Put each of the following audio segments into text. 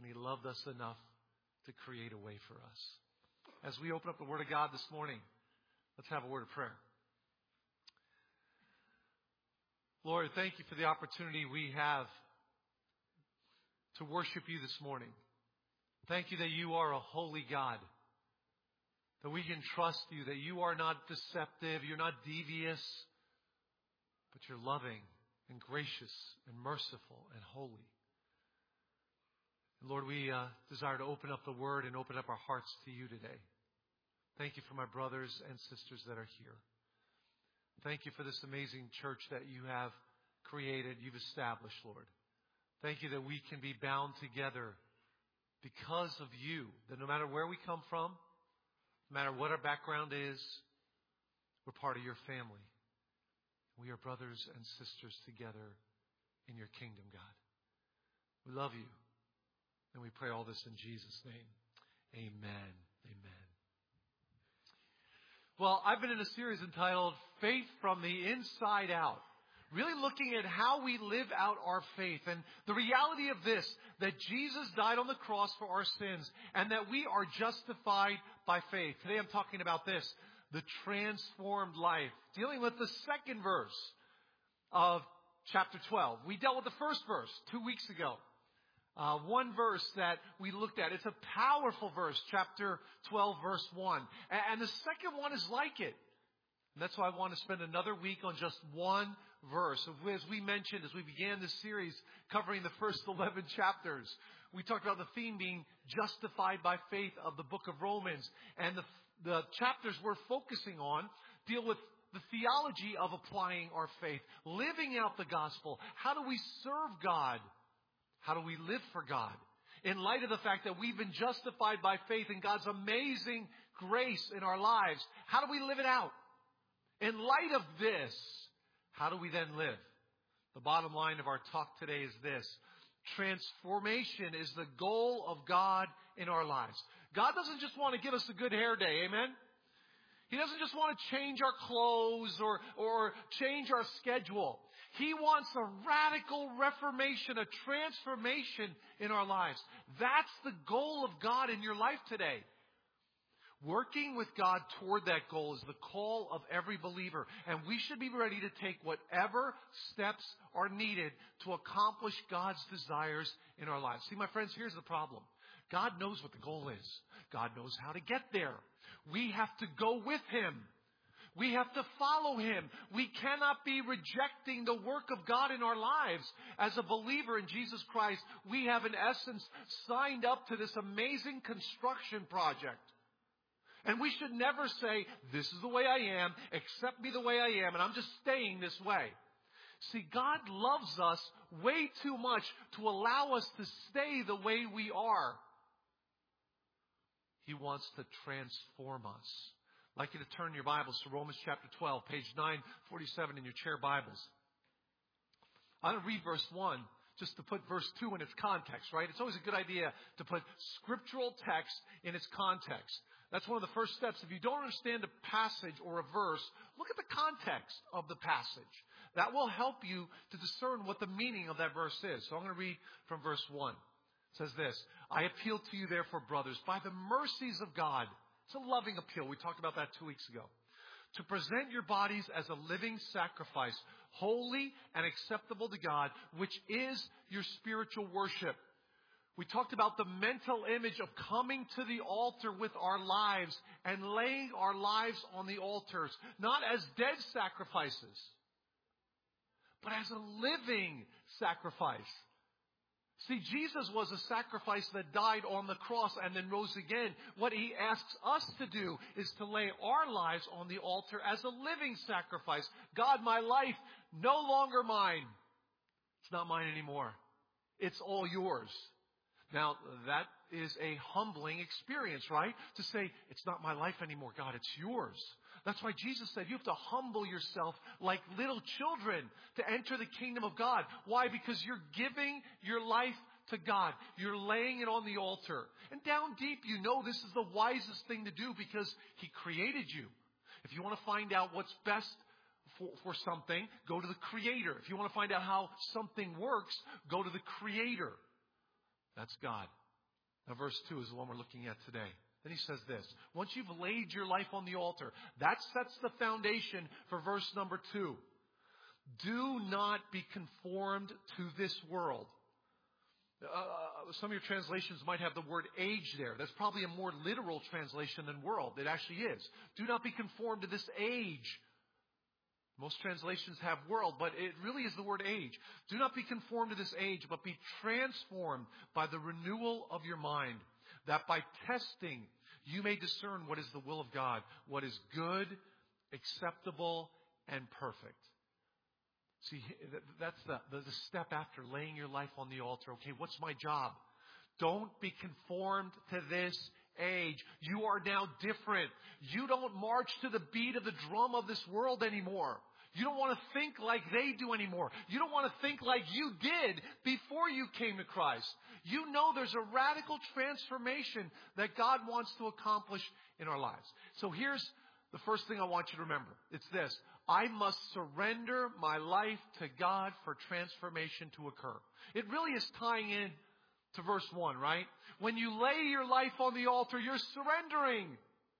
and He loved us enough to create a way for us. As we open up the Word of God this morning, let's have a word of prayer. Lord, thank you for the opportunity we have to worship you this morning. Thank you that you are a holy God, that we can trust you, that you are not deceptive, you're not devious, but you're loving and gracious and merciful and holy. And Lord, we desire to open up the Word and open up our hearts to you today. Thank you for my brothers and sisters that are here. Thank you for this amazing church that you have created, you've established, Lord. Thank you that we can be bound together because of you, that no matter where we come from, no matter what our background is, we're part of your family. We are brothers and sisters together in your kingdom, God. We love you, and we pray all this in Jesus' name. Amen. Amen. Well, I've been in a series entitled Faith from the Inside Out. Really looking at how we live out our faith and the reality of this, that Jesus died on the cross for our sins and that we are justified by faith. Today I'm talking about this, the transformed life. Dealing with the second verse of chapter 12. We dealt with the first verse 2 weeks ago. One verse that we looked at. It's a powerful verse, chapter 12, verse 1. And the second one is like it. And that's why I want to spend another week on just one verse. As we mentioned, as we began this series covering the first 11 chapters, we talked about the theme being justified by faith of the book of Romans. And the chapters we're focusing on deal with the theology of applying our faith, living out the gospel. How do we serve God? How do we live for God? In light of the fact that we've been justified by faith in God's amazing grace in our lives, how do we live it out? In light of this, how do we then live? The bottom line of our talk today is this. Transformation is the goal of God in our lives. God doesn't just want to give us a good hair day, amen? He doesn't just want to change our clothes or change our schedule. He wants a radical reformation, a transformation in our lives. That's the goal of God in your life today. Working with God toward that goal is the call of every believer. And we should be ready to take whatever steps are needed to accomplish God's desires in our lives. See, my friends, here's the problem. God knows what the goal is. God knows how to get there. We have to go with Him. We have to follow Him. We cannot be rejecting the work of God in our lives. As a believer in Jesus Christ, we have in essence signed up to this amazing construction project. And we should never say, this is the way I am, accept me the way I am, and I'm just staying this way. See, God loves us way too much to allow us to stay the way we are. He wants to transform us. I'd like you to turn your Bibles to Romans chapter 12, page 947 in your chair Bibles. I'm going to read verse 1 just to put verse 2 in its context, right? It's always a good idea to put scriptural text in its context. That's one of the first steps. If you don't understand a passage or a verse, look at the context of the passage. That will help you to discern what the meaning of that verse is. So I'm going to read from verse 1. It says this, I appeal to you therefore, brothers, by the mercies of God. It's a loving appeal. We talked about that 2 weeks ago. To present your bodies as a living sacrifice, holy and acceptable to God, which is your spiritual worship. We talked about the mental image of coming to the altar with our lives and laying our lives on the altars, not as dead sacrifices, but as a living sacrifice. See, Jesus was a sacrifice that died on the cross and then rose again. What He asks us to do is to lay our lives on the altar as a living sacrifice. God, my life, no longer mine. It's not mine anymore. It's all yours. Now, that is a humbling experience, right? To say, it's not my life anymore, God, it's yours. That's why Jesus said you have to humble yourself like little children to enter the kingdom of God. Why? Because you're giving your life to God. You're laying it on the altar. And down deep, you know this is the wisest thing to do because He created you. If you want to find out what's best for something, go to the Creator. If you want to find out how something works, go to the Creator. That's God. Now, verse 2 is the one we're looking at today. Then he says this. Once you've laid your life on the altar, that sets the foundation for verse number 2. Do not be conformed to this world. Some of your translations might have the word age there. That's probably a more literal translation than world. It actually is. Do not be conformed to this age. Most translations have world, but it really is the word age. Do not be conformed to this age, but be transformed by the renewal of your mind, that by testing you may discern what is the will of God, what is good, acceptable, and perfect. See, that's the step after laying your life on the altar. Okay, what's my job? Don't be conformed to this age. You are now different. You don't march to the beat of the drum of this world anymore. You don't want to think like they do anymore. You don't want to think like you did before you came to Christ. You know there's a radical transformation that God wants to accomplish in our lives. So here's the first thing I want you to remember. It's this. I must surrender my life to God for transformation to occur. It really is tying in to verse 1, right? When you lay your life on the altar, you're surrendering.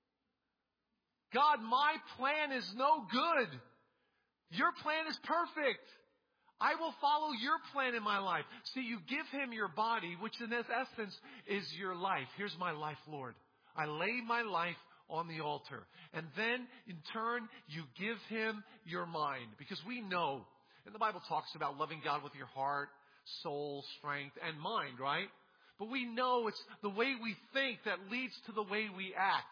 God, my plan is no good. Your plan is perfect. I will follow your plan in my life. See, you give him your body, which in essence is your life. Here's my life, Lord. I lay my life on the altar. And then, in turn, you give him your mind. Because we know, and the Bible talks about loving God with your heart, soul, strength, and mind, right? But we know it's the way we think that leads to the way we act.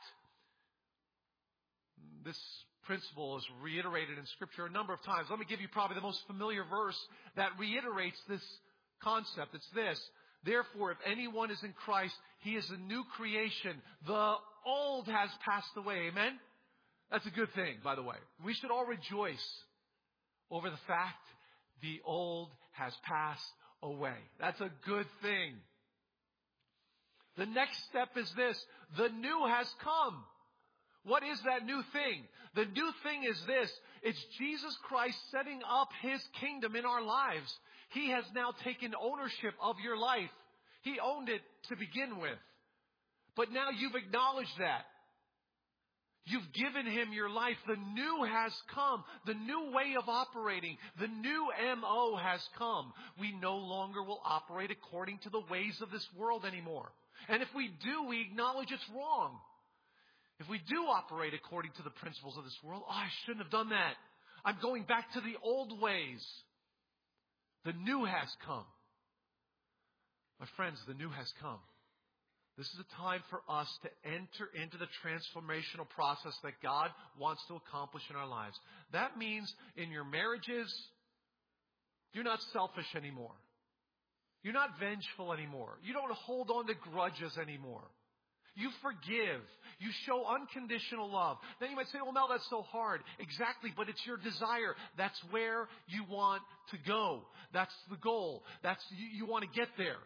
This principle is reiterated in Scripture a number of times. Let me give you probably the most familiar verse that reiterates this concept. It's this. Therefore, if anyone is in Christ, he is a new creation. The old has passed away. Amen? That's a good thing, by the way. We should all rejoice over the fact the old has passed away. That's a good thing. The next step is this. The new has come. What is that new thing? The new thing is this. It's Jesus Christ setting up his kingdom in our lives. He has now taken ownership of your life. He owned it to begin with. But now you've acknowledged that. You've given him your life. The new has come. The new way of operating. The new MO has come. We no longer will operate according to the ways of this world anymore. And if we do, we acknowledge it's wrong. If we do operate according to the principles of this world, I shouldn't have done that. I'm going back to the old ways. The new has come. My friends, the new has come. This is a time for us to enter into the transformational process that God wants to accomplish in our lives. That means in your marriages, you're not selfish anymore. You're not vengeful anymore. You don't hold on to grudges anymore. You forgive. You show unconditional love. Then you might say, well, no, that's so hard. Exactly, but it's your desire. That's where you want to go. That's the goal. You want to get there.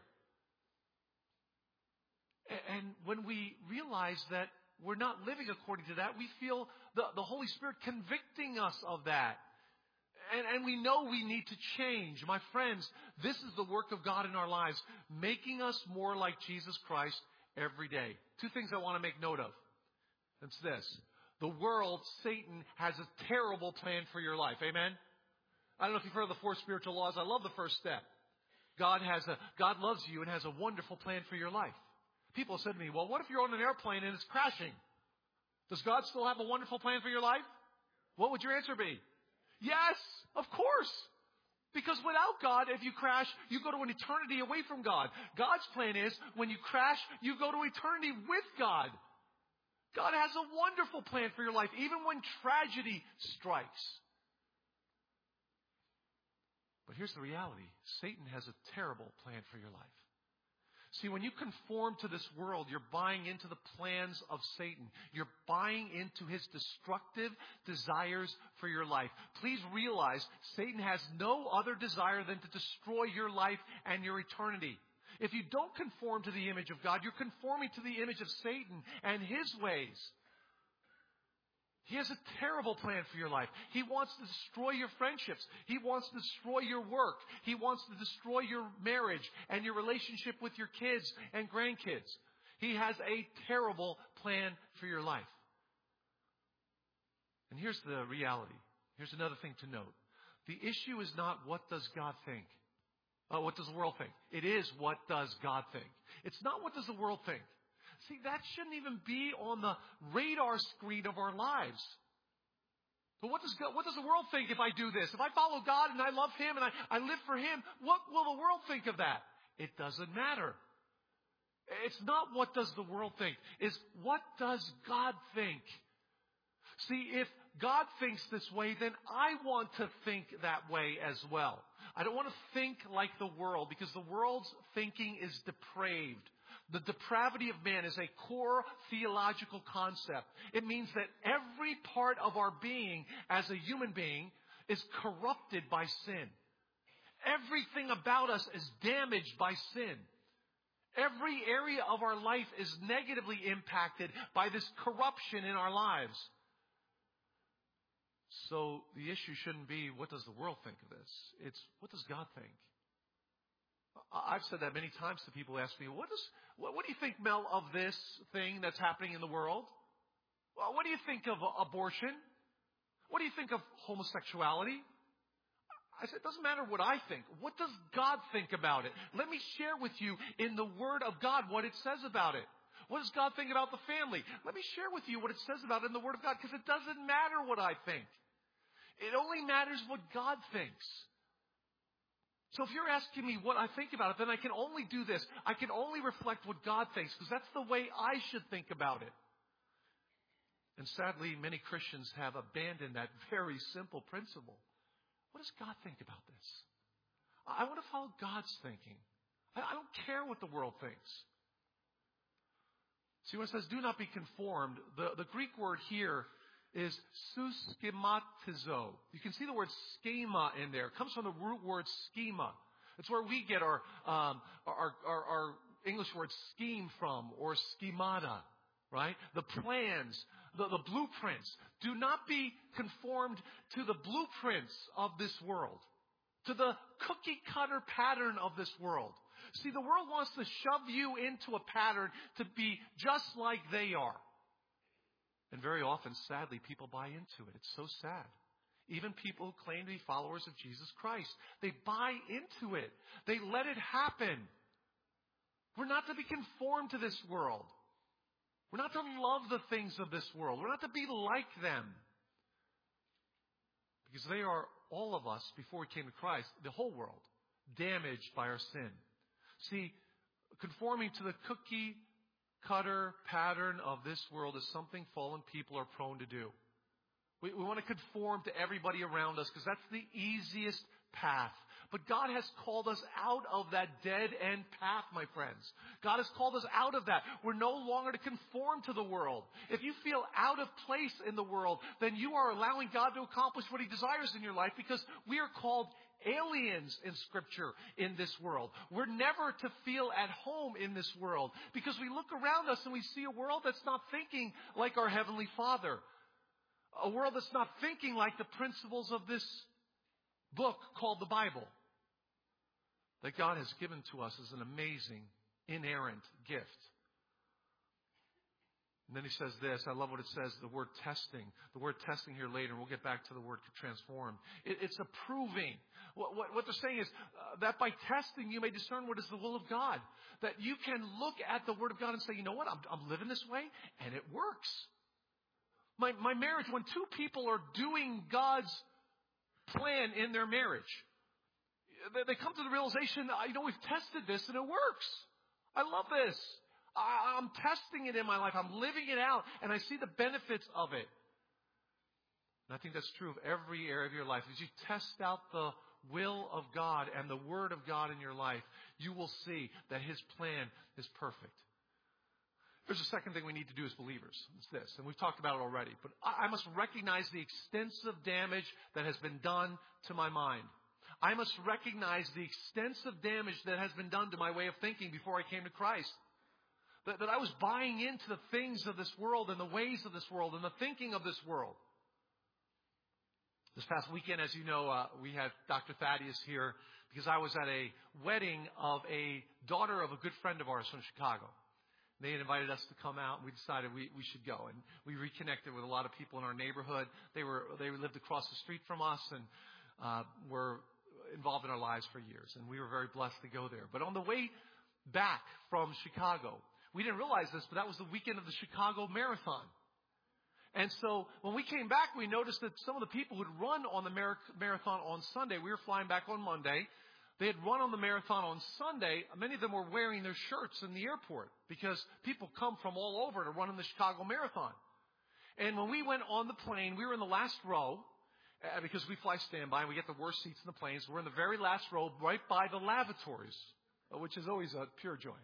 And when we realize that we're not living according to that, we feel the Holy Spirit convicting us of that. And we know we need to change. My friends, this is the work of God in our lives, making us more like Jesus Christ every day. Two things I want to make note of. It's this. The world, Satan, has a terrible plan for your life. Amen? I don't know if you've heard of the 4 spiritual laws. I love the first step. God loves you and has a wonderful plan for your life. People have said to me, well, what if you're on an airplane and it's crashing? Does God still have a wonderful plan for your life? What would your answer be? Yes, of course. Because without God, if you crash, you go to an eternity away from God. God's plan is, when you crash, you go to eternity with God. God has a wonderful plan for your life, even when tragedy strikes. But here's the reality. Satan has a terrible plan for your life. See, when you conform to this world, you're buying into the plans of Satan. You're buying into his destructive desires for your life. Please realize Satan has no other desire than to destroy your life and your eternity. If you don't conform to the image of God, you're conforming to the image of Satan and his ways. He has a terrible plan for your life. He wants to destroy your friendships. He wants to destroy your work. He wants to destroy your marriage and your relationship with your kids and grandkids. He has a terrible plan for your life. And here's the reality. Here's another thing to note. The issue is not what does God think. What does the world think? It is what does God think. It's not what does the world think. See, that shouldn't even be on the radar screen of our lives. But what does the world think if I do this? If I follow God and I love Him and I live for Him, what will the world think of that? It doesn't matter. It's not what does the world think. It's what does God think? See, if God thinks this way, then I want to think that way as well. I don't want to think like the world because the world's thinking is depraved. The depravity of man is a core theological concept. It means that every part of our being as a human being is corrupted by sin. Everything about us is damaged by sin. Every area of our life is negatively impacted by this corruption in our lives. So the issue shouldn't be what does the world think of this? It's what does God think? I've said that many times to people who ask me, what do you think, Mel, of this thing that's happening in the world? Well, what do you think of abortion? What do you think of homosexuality? I said, it doesn't matter what I think. What does God think about it? Let me share with you in the Word of God what it says about it. What does God think about the family? Let me share with you what it says about it in the Word of God, because it doesn't matter what I think. It only matters what God thinks. So if you're asking me what I think about it, then I can only do this. I can only reflect what God thinks, because that's the way I should think about it. And sadly, many Christians have abandoned that very simple principle. What does God think about this? I want to follow God's thinking. I don't care what the world thinks. See, when it says do not be conformed, the Greek word here is suschematizo. You can see the word schema in there. It comes from the root word schema. It's where we get our English word scheme from, or schemata, right? The plans, the blueprints. Do not be conformed to the blueprints of this world, to the cookie-cutter pattern of this world. See, the world wants to shove you into a pattern to be just like they are. And very often, sadly, people buy into it. It's so sad. Even people who claim to be followers of Jesus Christ, they buy into it. They let it happen. We're not to be conformed to this world. We're not to love the things of this world. We're not to be like them. Because they are, all of us, before we came to Christ, the whole world, damaged by our sin. See, conforming to the cookie-cutter pattern of this world is something fallen people are prone to do. We want to conform to everybody around us because that's the easiest path. But God has called us out of that dead-end path, my friends. God has called us out of that. We're no longer to conform to the world. If you feel out of place in the world, then you are allowing God to accomplish what He desires in your life, because we are called aliens in Scripture in this world. We're never to feel at home in this world, because we look around us and we see a world that's not thinking like our Heavenly Father. A world that's not thinking like the principles of this book called the Bible, that God has given to us as an amazing, inerrant gift. And then he says this, I love what it says, the word testing. The word testing here later, and we'll get back to the word transform. It's approving. What they're saying is that by testing you may discern what is the will of God. That you can look at the Word of God and say, you know what, I'm living this way, and it works. My marriage, when two people are doing God's plan in their marriage, they come to the realization, we've tested this and it works. I love this. I'm testing it in my life. I'm living it out, and I see the benefits of it. And I think that's true of every area of your life. As you test out the will of God and the Word of God in your life, you will see that His plan is perfect. There's a second thing we need to do as believers. It's this, and we've talked about it already. But I must recognize the extensive damage that has been done to my mind. I must recognize the extensive damage that has been done to my way of thinking before I came to Christ. That I was buying into the things of this world and the ways of this world and the thinking of this world. This past weekend, as you know, we had Dr. Thaddeus here because I was at a wedding of a daughter of a good friend of ours from Chicago. They had invited us to come out, and we decided we should go. And we reconnected with a lot of people in our neighborhood. They lived across the street from us and were involved in our lives for years. And we were very blessed to go there. But on the way back from Chicago, we didn't realize this, but that was the weekend of the Chicago Marathon. And so when we came back, we noticed that some of the people who'd run on the marathon on Sunday, we were flying back on Monday. They had run on the marathon on Sunday. Many of them were wearing their shirts in the airport because people come from all over to run in the Chicago Marathon. And when we went on the plane, we were in the last row because we fly standby and we get the worst seats in the planes. We're in the very last row right by the lavatories, which is always a pure joy.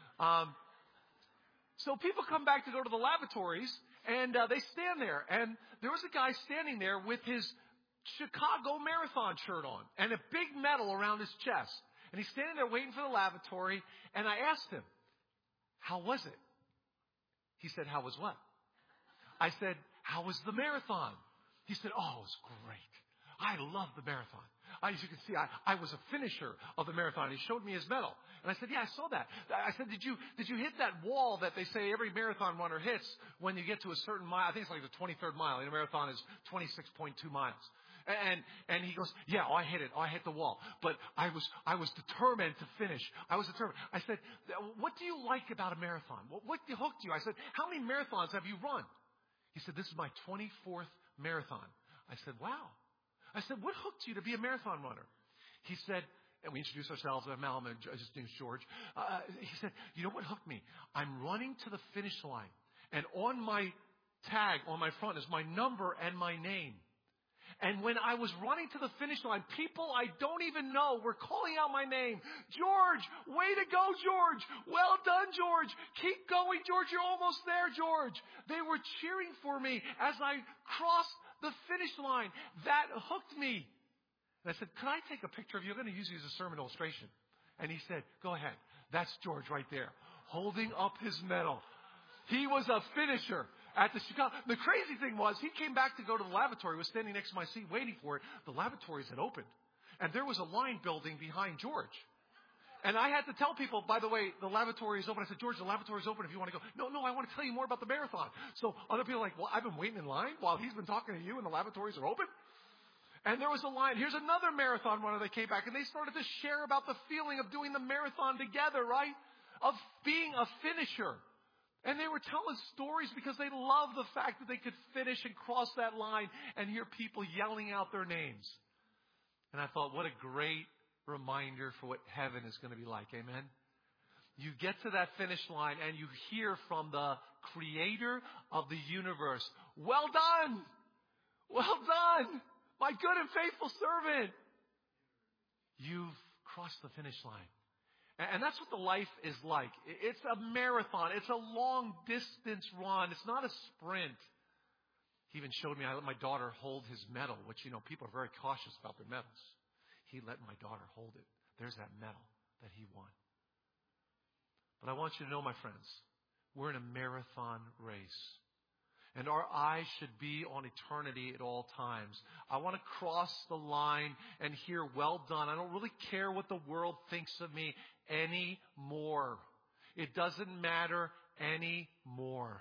So people come back to go to the lavatories and they stand there. And there was a guy standing there with his Chicago Marathon shirt on and a big medal around his chest. And he's standing there waiting for the lavatory. And I asked him, how was it? He said, how was what? I said, how was the marathon? He said, oh, it was great. I love the marathon. As you can see, I was a finisher of the marathon. He showed me his medal. And I said, yeah, I saw that. I said, did you hit that wall that they say every marathon runner hits when you get to a certain mile? I think it's like the 23rd mile. And a marathon is 26.2 miles. And he goes, yeah, I hit it. I hit the wall. But I was determined to finish. I was determined. I said, what do you like about a marathon? What hooked you? I said, how many marathons have you run? He said, this is my 24th marathon. I said, wow. I said, what hooked you to be a marathon runner? He said, and we introduced ourselves. I'm Mal, his name's George. He said, you know what hooked me? I'm running to the finish line. And on my tag, on my front, is my number and my name. And when I was running to the finish line, people I don't even know were calling out my name. George, way to go, George. Well done, George. Keep going, George. You're almost there, George. They were cheering for me as I crossed the finish line. That hooked me. And I said, could I take a picture of you? I'm going to use you as a sermon illustration. And he said, go ahead. That's George right there, holding up his medal. He was a finisher at the Chicago. The crazy thing was, he came back to go to the lavatory, was standing next to my seat waiting for it. The lavatories had opened. And there was a line building behind George. And I had to tell people, by the way, the lavatory is open. I said, George, the lavatory is open if you want to go. No, I want to tell you more about the marathon. So other people are like, well, I've been waiting in line while he's been talking to you and the lavatories are open. And there was a line. Here's another marathon runner that came back. And they started to share about the feeling of doing the marathon together, right? Of being a finisher. And they were telling stories because they loved the fact that they could finish and cross that line and hear people yelling out their names. And I thought, what a great reminder for what heaven is going to be like. Amen. You get to that finish line and you hear from the creator of the universe, well done, my good and faithful servant. You've crossed the finish line. And that's what the life is like. It's a marathon. It's a long distance run. It's not a sprint. He even showed me, I let my daughter hold his medal, which, people are very cautious about their medals. He let my daughter hold it. There's that medal that he won. But I want you to know, my friends, we're in a marathon race. And our eyes should be on eternity at all times. I want to cross the line and hear, well done. I don't really care what the world thinks of me anymore. It doesn't matter anymore.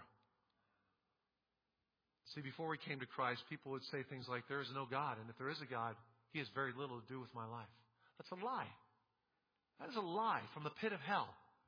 See, before we came to Christ, people would say things like, there is no God. And if there is a God, He has very little to do with my life. That's a lie. That is a lie from the pit of hell.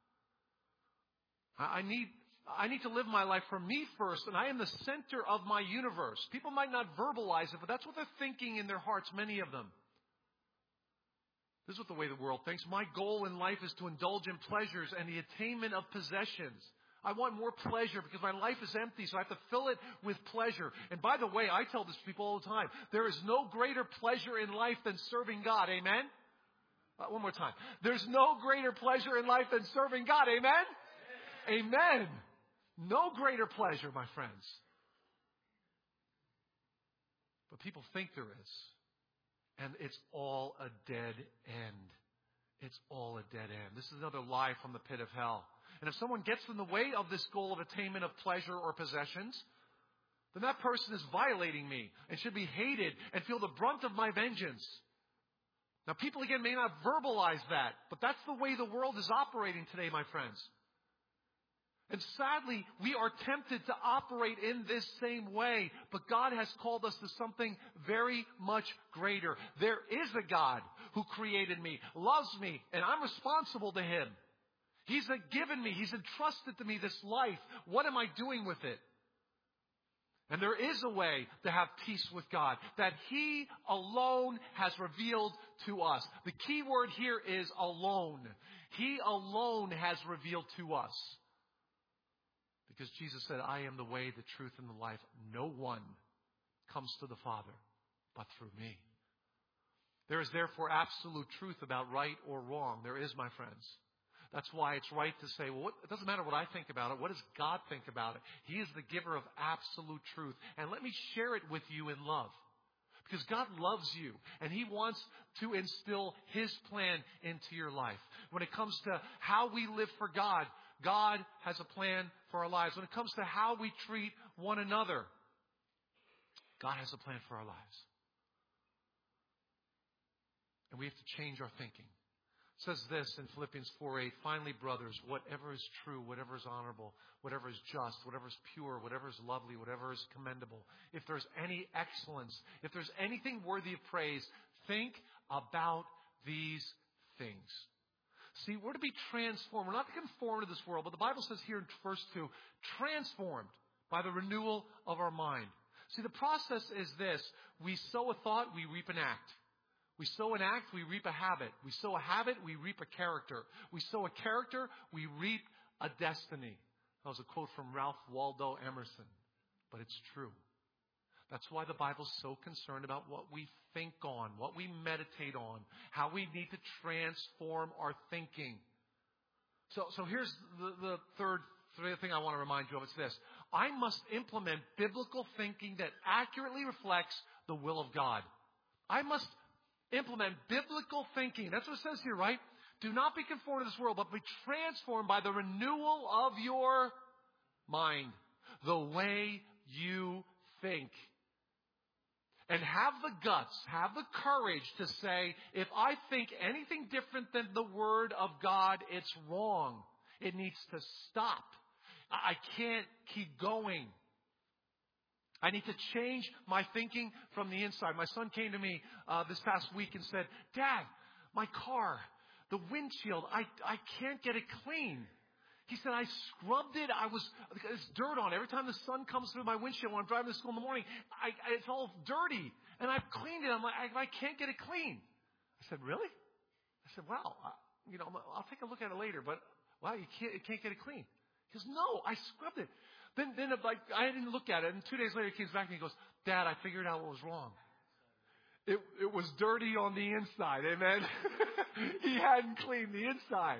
I need to live my life for me first, and I am the center of my universe. People might not verbalize it, but that's what they're thinking in their hearts, many of them. This is what the way the world thinks. My goal in life is to indulge in pleasures and the attainment of possessions. I want more pleasure because my life is empty, so I have to fill it with pleasure. And by the way, I tell this to people all the time. There is no greater pleasure in life than serving God. Amen? One more time. There's no greater pleasure in life than serving God. Amen? Amen. No greater pleasure, my friends. But people think there is. And it's all a dead end. It's all a dead end. This is another lie from the pit of hell. And if someone gets in the way of this goal of attainment of pleasure or possessions, then that person is violating me and should be hated and feel the brunt of my vengeance. Now, people, again, may not verbalize that, but that's the way the world is operating today, my friends. And sadly, we are tempted to operate in this same way, but God has called us to something very much greater. There is a God who created me, loves me, and I'm responsible to Him. He's given me, He's entrusted to me this life. What am I doing with it? And there is a way to have peace with God that He alone has revealed to us. The key word here is alone. He alone has revealed to us. Because Jesus said, I am the way, the truth, and the life. No one comes to the Father but through me. There is therefore absolute truth about right or wrong. There is, my friends. That's why it's right to say, well, it doesn't matter what I think about it. What does God think about it? He is the giver of absolute truth. And let me share it with you in love. Because God loves you, and He wants to instill His plan into your life. When it comes to how we live for God, God has a plan for our lives. When it comes to how we treat one another, God has a plan for our lives. And we have to change our thinking. It says this in Philippians 4:8, finally, brothers, whatever is true, whatever is honorable, whatever is just, whatever is pure, whatever is lovely, whatever is commendable, if there's any excellence, if there's anything worthy of praise, think about these things. See, we're to be transformed. We're not to conform to this world, but the Bible says here in verse 2, transformed by the renewal of our mind. See, the process is this. We sow a thought, we reap an act. We sow an act, we reap a habit. We sow a habit, we reap a character. We sow a character, we reap a destiny. That was a quote from Ralph Waldo Emerson, but it's true. That's why the Bible's so concerned about what we think on, what we meditate on, how we need to transform our thinking. So here's the third thing I want to remind you of. It's this. I must implement biblical thinking that accurately reflects the will of God. I must implement biblical thinking. That's what it says here, right? Do not be conformed to this world, but be transformed by the renewal of your mind, the way you think. And have the guts, have the courage to say, if I think anything different than the Word of God, it's wrong. It needs to stop. I can't keep going. I need to change my thinking from the inside. My son came to me this past week and said, Dad, my car, the windshield, I can't get it clean. He said, I scrubbed it. There's dirt on it. Every time the sun comes through my windshield when I'm driving to school in the morning, it's all dirty. And I've cleaned it. I'm like, I can't get it clean. I said, really? I said, wow, I'll take a look at it later, but wow, you can't get it clean. He goes, no, I scrubbed it. Then I didn't look at it, and 2 days later he comes back and he goes, Dad, I figured out what was wrong. It was dirty on the inside, amen? He hadn't cleaned the inside.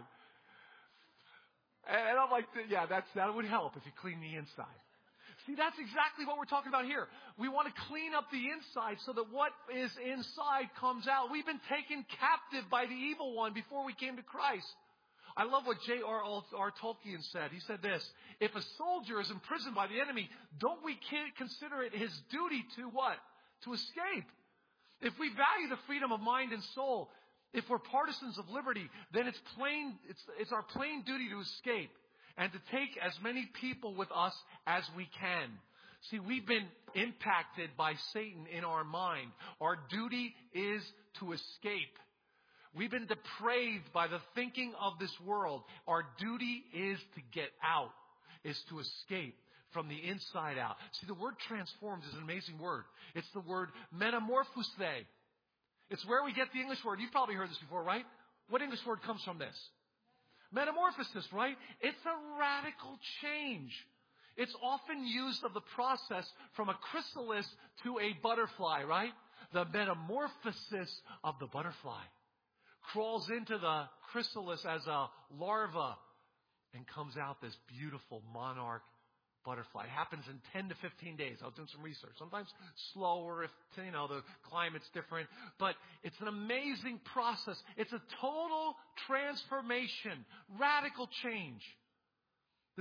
And I'm like, yeah, that would help if you clean the inside. See, that's exactly what we're talking about here. We want to clean up the inside so that what is inside comes out. We've been taken captive by the evil one before we came to Christ. I love what J.R.R. Tolkien said. He said this, if a soldier is imprisoned by the enemy, don't we consider it his duty to what? To escape. If we value the freedom of mind and soul, if we're partisans of liberty, then it's our plain duty to escape and to take as many people with us as we can. See, we've been impacted by Satan in our mind. Our duty is to escape. We've been depraved by the thinking of this world. Our duty is to get out, is to escape from the inside out. See, the word transformed is an amazing word. It's the word metamorphose. It's where we get the English word. You've probably heard this before, right? What English word comes from this? Metamorphosis, right? It's a radical change. It's often used of the process from a chrysalis to a butterfly, right? The metamorphosis of the butterfly. Crawls into the chrysalis as a larva and comes out this beautiful monarch butterfly. It happens in 10 to 15 days. I was doing some research. Sometimes slower if, the climate's different. But it's an amazing process. It's a total transformation, radical change.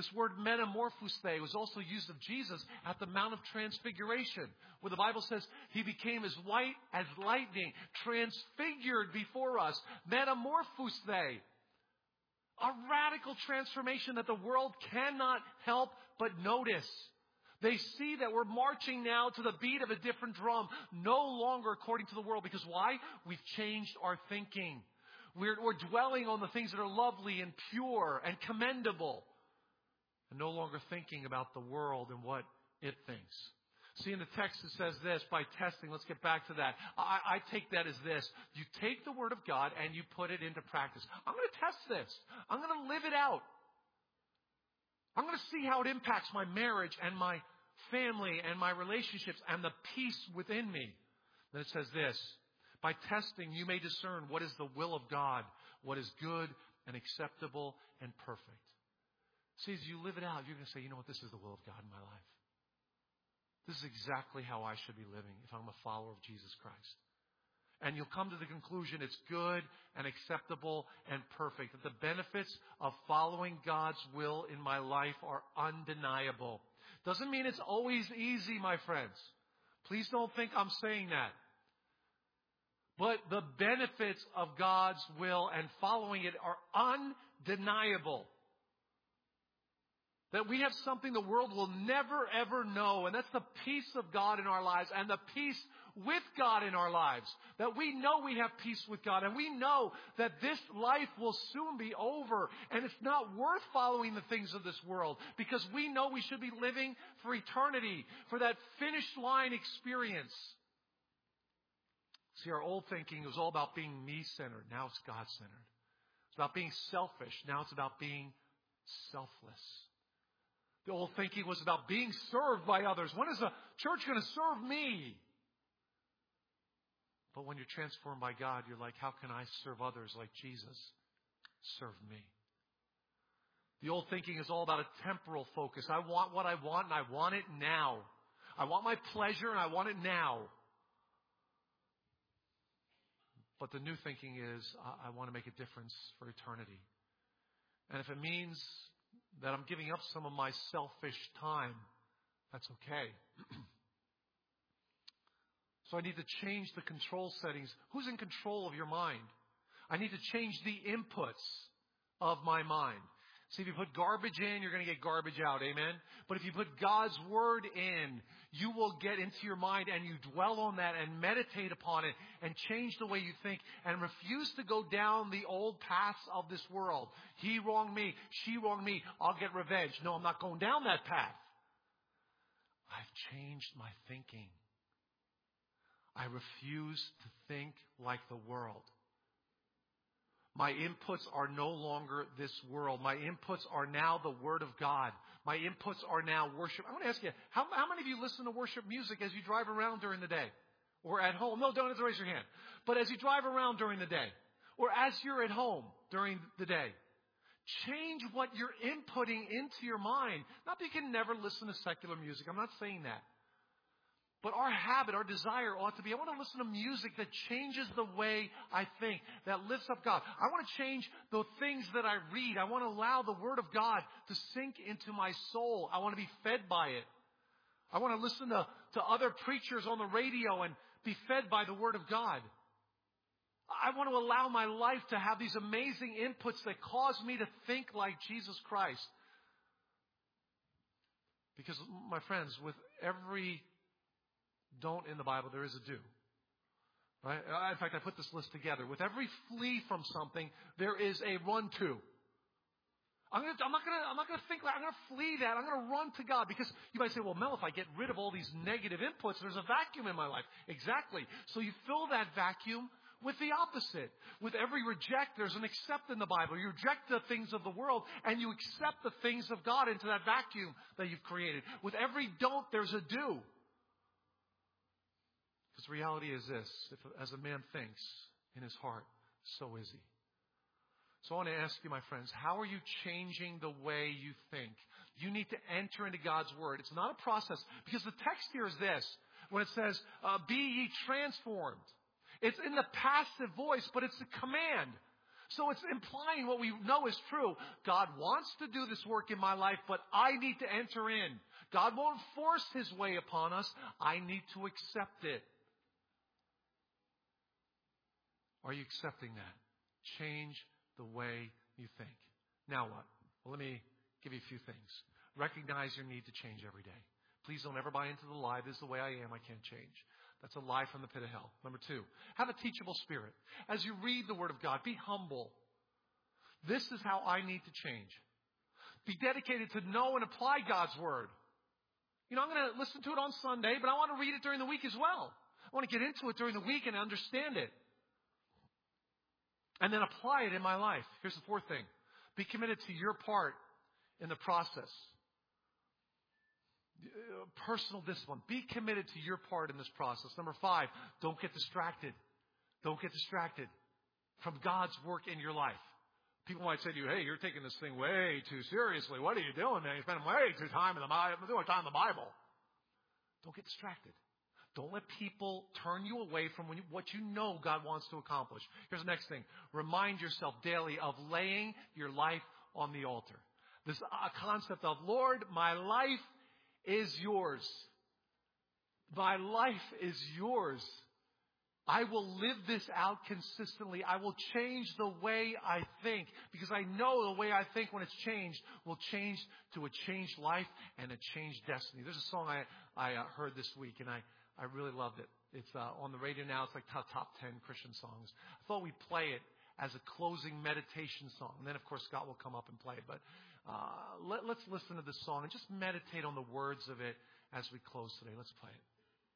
This word metamorphosei was also used of Jesus at the Mount of Transfiguration, where the Bible says he became as white as lightning, transfigured before us. Metamorphosei. A radical transformation that the world cannot help but notice. They see that we're marching now to the beat of a different drum, no longer according to the world. Because why? We've changed our thinking. We're dwelling on the things that are lovely and pure and commendable, and no longer thinking about the world and what it thinks. See, in the text it says this, by testing. Let's get back to that. I take that as this. You take the Word of God and you put it into practice. I'm going to test this. I'm going to live it out. I'm going to see how it impacts my marriage and my family and my relationships and the peace within me. Then it says this. By testing, you may discern what is the will of God, what is good and acceptable and perfect. See, as you live it out, you're going to say, you know what, this is the will of God in my life. This is exactly how I should be living if I'm a follower of Jesus Christ. And you'll come to the conclusion it's good and acceptable and perfect. That the benefits of following God's will in my life are undeniable. Doesn't mean it's always easy, my friends. Please don't think I'm saying that. But the benefits of God's will and following it are undeniable. That we have something the world will never, ever know. And that's the peace of God in our lives and the peace with God in our lives. That we know we have peace with God. And we know that this life will soon be over. And it's not worth following the things of this world. Because we know we should be living for eternity. For that finish line experience. See, our old thinking was all about being me-centered. Now it's God-centered. It's about being selfish. Now it's about being selfless. The old thinking was about being served by others. When is the church going to serve me? But when you're transformed by God, you're like, how can I serve others like Jesus served me? The old thinking is all about a temporal focus. I want what I want, and I want it now. I want my pleasure, and I want it now. But the new thinking is, I want to make a difference for eternity. And if it means that I'm giving up some of my selfish time, that's okay. So I need to change the control settings. Who's in control of your mind? I need to change the inputs of my mind. See, if you put garbage in, you're going to get garbage out. Amen? But if you put God's Word in, you will get into your mind and you dwell on that and meditate upon it and change the way you think and refuse to go down the old paths of this world. He wronged me. She wronged me. I'll get revenge. No, I'm not going down that path. I've changed my thinking. I refuse to think like the world. My inputs are no longer this world. My inputs are now the Word of God. My inputs are now worship. I want to ask you, how many of you listen to worship music as you drive around during the day? Or at home? No, don't have to raise your hand. But as you drive around during the day. Or as you're at home during the day. Change what you're inputting into your mind. Not that you can never listen to secular music. I'm not saying that. But our habit, our desire ought to be, I want to listen to music that changes the way I think, that lifts up God. I want to change the things that I read. I want to allow the Word of God to sink into my soul. I want to be fed by it. I want to listen to other preachers on the radio and be fed by the Word of God. I want to allow my life to have these amazing inputs that cause me to think like Jesus Christ. Because, my friends, with every don't in the Bible, there is a do. Right? In fact, I put this list together. With every flee from something, there is a run to. I'm not gonna think like I'm gonna flee that. I'm gonna run to God. Because you might say, well, Mel, if I get rid of all these negative inputs, there's a vacuum in my life. Exactly. So you fill that vacuum with the opposite. With every reject, there's an accept in the Bible. You reject the things of the world and you accept the things of God into that vacuum that you've created. With every don't, there's a do. Because the reality is this, if as a man thinks in his heart, so is he. So I want to ask you, my friends, how are you changing the way you think? You need to enter into God's Word. It's not a process. Because the text here is this, when it says, be ye transformed. It's in the passive voice, but it's a command. So it's implying what we know is true. God wants to do this work in my life, but I need to enter in. God won't force his way upon us. I need to accept it. Are you accepting that? Change the way you think. Now what? Well, let me give you a few things. Recognize your need to change every day. Please don't ever buy into the lie, this is the way I am, I can't change. That's a lie from the pit of hell. Number 2, have a teachable spirit. As you read the Word of God, be humble. This is how I need to change. Be dedicated to know and apply God's Word. I'm going to listen to it on Sunday, but I want to read it during the week as well. I want to get into it during the week and understand it. And then apply it in my life. Here's the 4th thing. Be committed to your part in the process. Personal discipline. Be committed to your part in this process. Number 5, don't get distracted. Don't get distracted from God's work in your life. People might say to you, hey, you're taking this thing way too seriously. What are you doing, man? You're spending way too much time in the Bible. Don't get distracted. Don't let people turn you away from what you know God wants to accomplish. Here's the next thing. Remind yourself daily of laying your life on the altar. This concept of, Lord, my life is yours. My life is yours. I will live this out consistently. I will change the way I think, because I know the way I think, when it's changed, will change to a changed life and a changed destiny. There's a song I heard this week, and I really loved it. It's on the radio now. It's like top 10 Christian songs. I thought we'd play it as a closing meditation song. And then, of course, Scott will come up and play it. But let's listen to this song and just meditate on the words of it as we close today. Let's play it.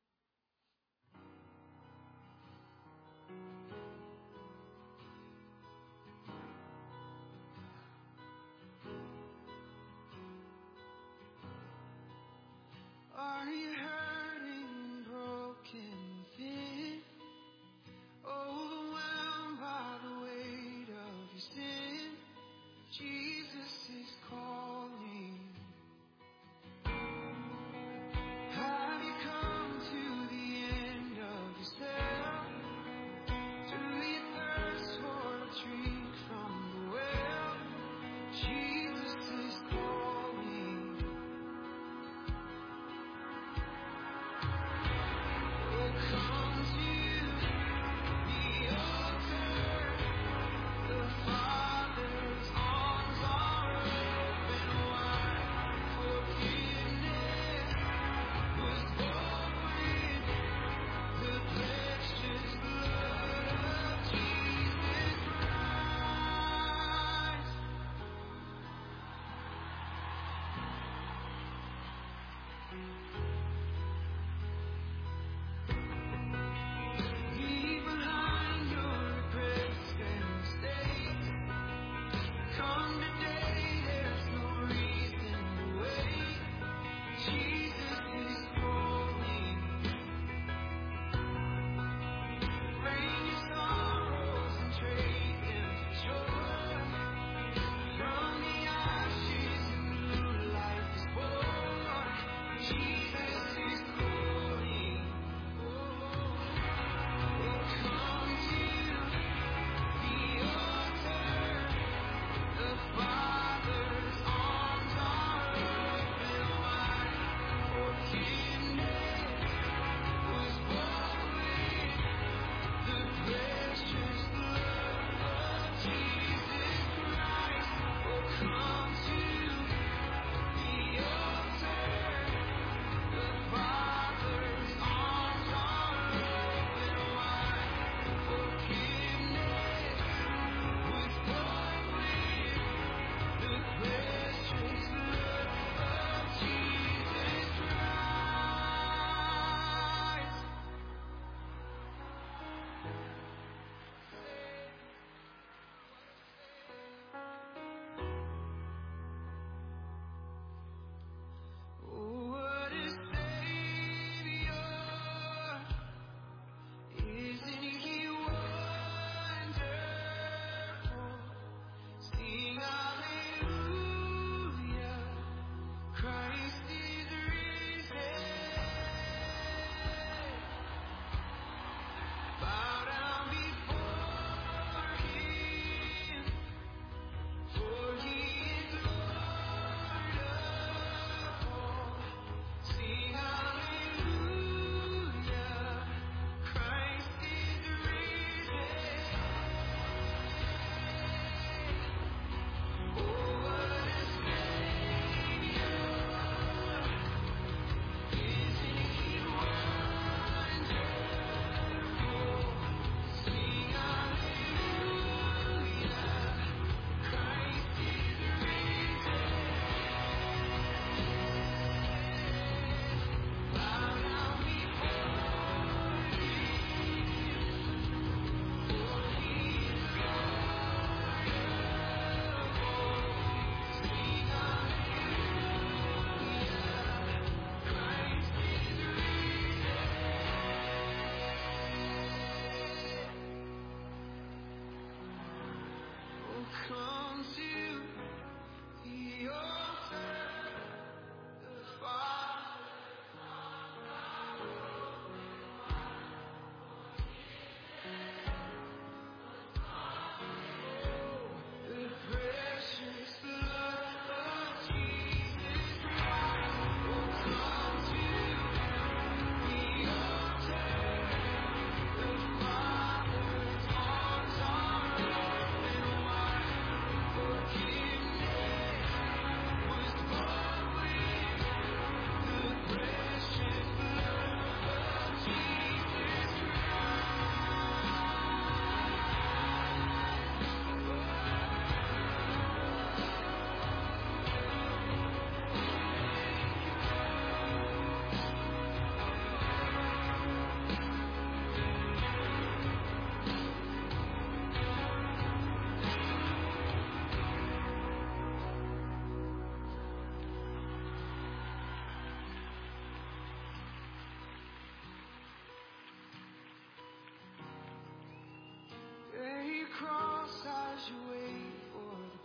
Are you hurting, broken, thin, overwhelmed by the weight of your sin? Jesus is calling. Have you come to the end of yourself? Do you thirst for a drink from the well? Jesus is calling. Oh, come to the altar. The Father's arms are open wide. Forgiveness was bought with the precious blood of Jesus Christ. Leave behind your regrets and mistakes. Come today, there's no reason to wait. Jesus is calling. Bring your sorrows and trade them for joy. From the ashes, a new life is born. Jesus is calling. Oh, come to the altar. The Father's arms are open wide. Forgiveness was bought with the precious blood of Jesus Christ. Oh, come to the altar.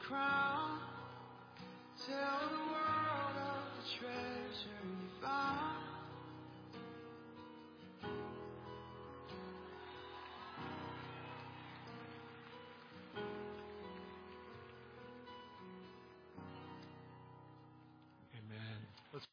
crown. Tell the